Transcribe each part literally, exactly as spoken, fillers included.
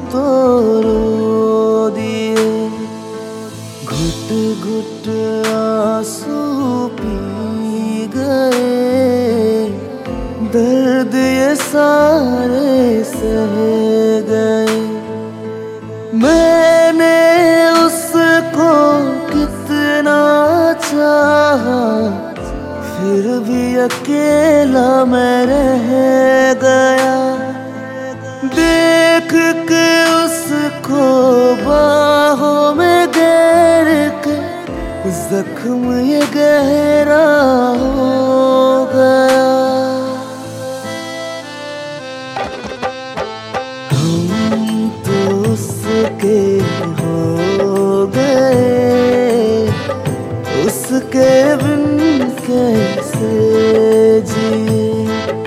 तो रो दिए, घुट घुट आंसू पी गए, दर्द ये सारे सह गए। मैंने उसको कितना चाहा, फिर भी अकेला मैं रह गया। देख के उसको बाहों में घेर के, जख्म ये गहरा हो गया। हम तो उसके हो गए, उसके बिन कैसे जिए।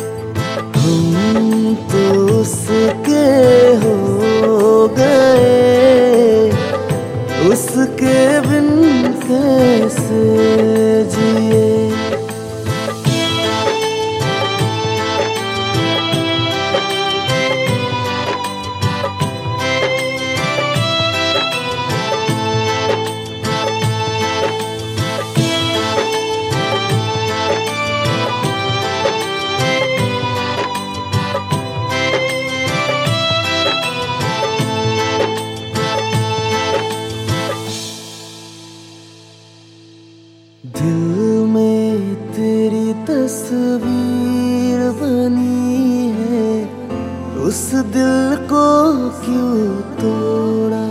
हम तो उसके हो गए, उसके बिन कैसे जिए। दिल में तेरी तस्वीर बनी है, उस दिल को क्यों तोड़ा।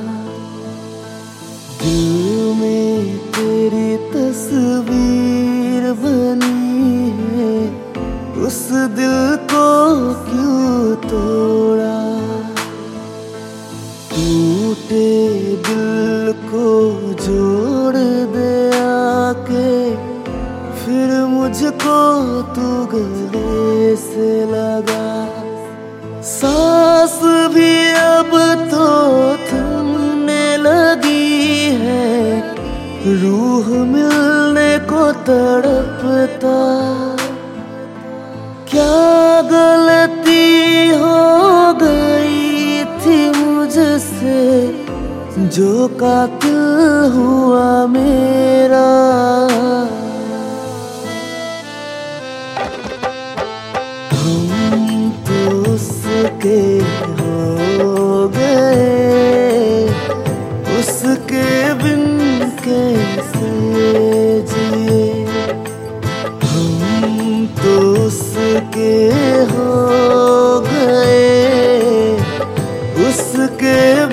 दिल में तेरी तस्वीर बनी है, उस दिल को क्यों तोड़ा। टूटे दिल को जोड़ दे आके, फिर मुझको तू गले से लगा। सांस भी अब तो थमने लगी है, रूह मिलने को तड़पता। क्या गलती हो गई थी मुझसे, जो कातिल हुआ मेरा। हम तो उसके हो गए, उसके बिन कैसे जिए। हम तो उसके हो गए, उसके